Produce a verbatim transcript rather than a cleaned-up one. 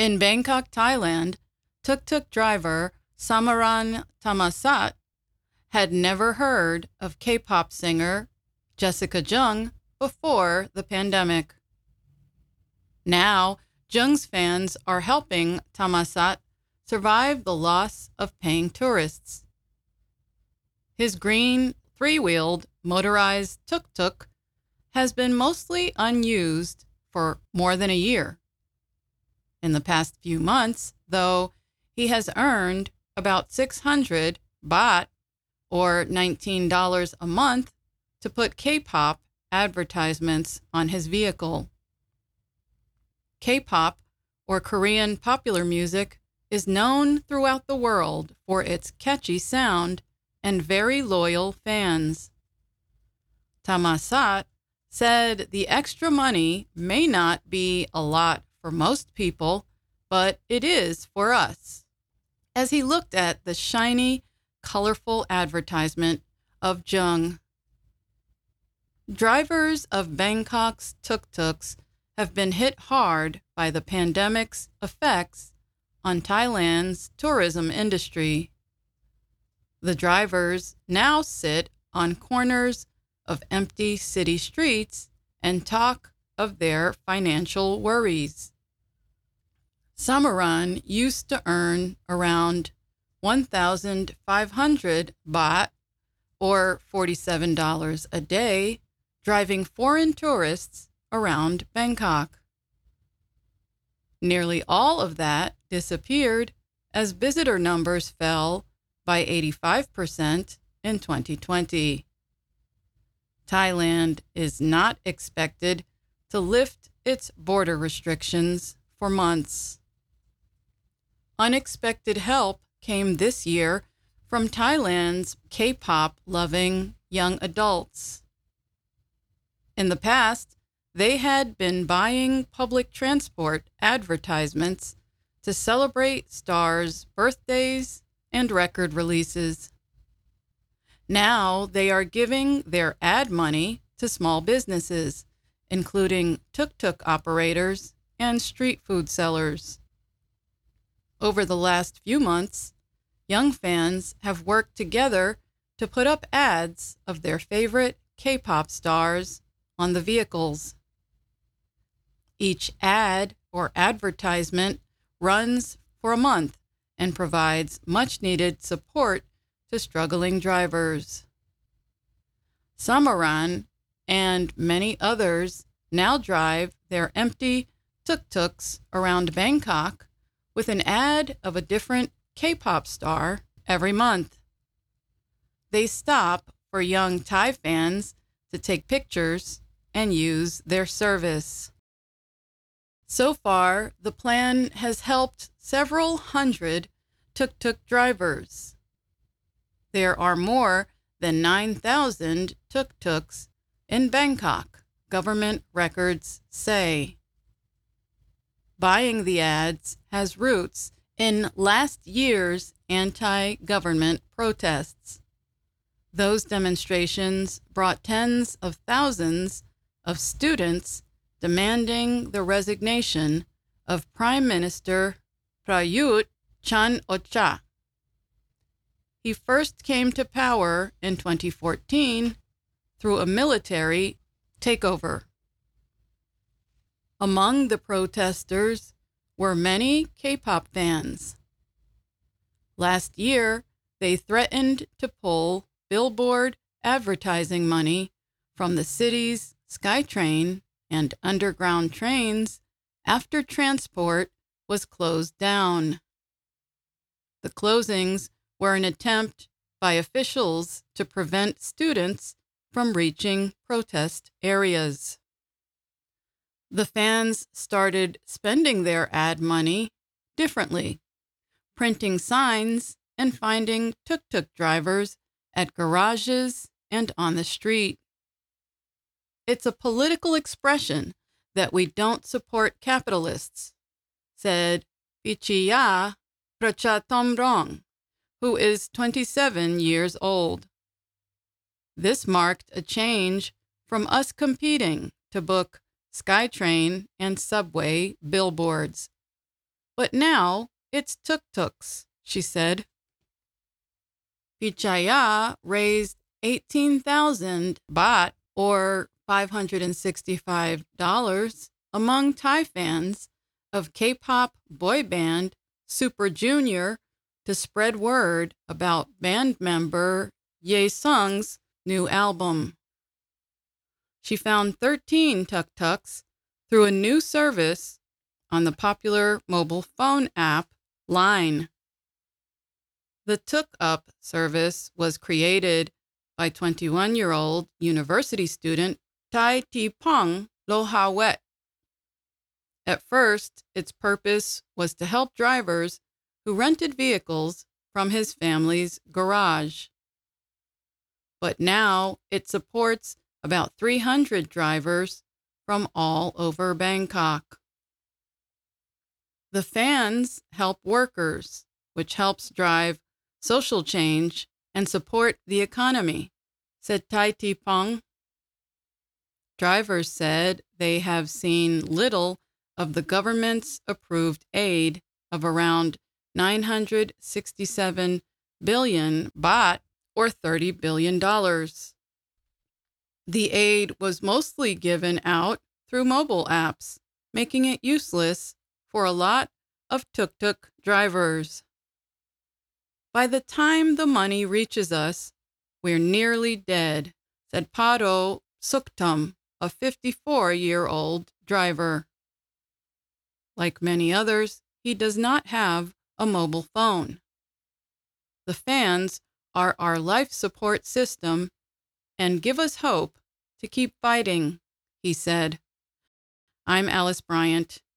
In Bangkok, Thailand, tuk-tuk driver Samaran Tamasat had never heard of K-pop singer Jessica Jung before the pandemic. Now, Jung's fans are helping Tamasat survive the loss of paying tourists. His green, three-wheeled, motorized tuk-tuk has been mostly unused for more than a year. In the past few months, though, he has earned about six hundred baht, or nineteen dollars a month, to put K-pop advertisements on his vehicle. K-pop, or Korean popular music, is known throughout the world for its catchy sound and very loyal fans. Tamasat said the extra money may not be a lot for most people, but it is for us, as he looked at the shiny, colorful advertisement of Jung. Drivers of Bangkok's tuk-tuks have been hit hard by the pandemic's effects on Thailand's tourism industry. The drivers now sit on corners of empty city streets and talk of their financial worries. Samaran used to earn around one thousand five hundred baht, or forty-seven dollars a day, driving foreign tourists around Bangkok. Nearly all of that disappeared as visitor numbers fell by eighty-five percent in twenty twenty. Thailand is not expected to lift its border restrictions for months. Unexpected help came this year from Thailand's K-pop-loving young adults. In the past, they had been buying public transport advertisements to celebrate stars' birthdays and record releases. Now they are giving their ad money to small businesses, including tuk-tuk operators and street food sellers. Over the last few months, young fans have worked together to put up ads of their favorite K-pop stars on the vehicles. Each ad or advertisement runs for a month and provides much-needed support to struggling drivers. Samaran and many others now drive their empty tuk-tuks around Bangkok with an ad of a different K-pop star every month. They stop for young Thai fans to take pictures and use their service. So far, the plan has helped several hundred tuk-tuk drivers. There are more than nine thousand tuk-tuks in Bangkok, government records say. Buying the ads has roots in last year's anti-government protests. Those demonstrations brought tens of thousands of students demanding the resignation of Prime Minister Prayut Chan-o-cha. He first came to power in twenty fourteen through a military takeover. Among the protesters were many K-pop fans. Last year, they threatened to pull billboard advertising money from the city's SkyTrain and underground trains after transport was closed down. The closings were an attempt by officials to prevent students from reaching protest areas. The fans started spending their ad money differently, printing signs and finding tuk-tuk drivers at garages and on the street. It's a political expression that we don't support capitalists, said Pichiya Prachatomrong, who is twenty-seven years old. This marked a change from us competing to book SkyTrain and subway billboards. But now it's tuk-tuks, she said. Pichaya raised eighteen thousand baht, or five hundred sixty-five dollars, among Thai fans of K-pop boy band Super Junior to spread word about band member Ye Sung's new album. She found thirteen tuk-tuks through a new service on the popular mobile phone app Line. The Tuk Up service was created by twenty-one-year-old university student Tai Tipong Lohawet. At first, its purpose was to help drivers who rented vehicles from his family's garage. But now it supports about three hundred drivers from all over Bangkok. The fans help workers, which helps drive social change and support the economy, said Tai Tipong. Drivers said they have seen little of the government's approved aid of around nine hundred sixty-seven billion baht, or thirty billion dollars. The aid was mostly given out through mobile apps, making it useless for a lot of tuk-tuk drivers. By the time the money reaches us, we're nearly dead, said Pado Suktum, a fifty-four-year-old driver. Like many others, he does not have a mobile phone. The fans are our life support system and give us hope to keep fighting, he said. I'm Alice Bryant.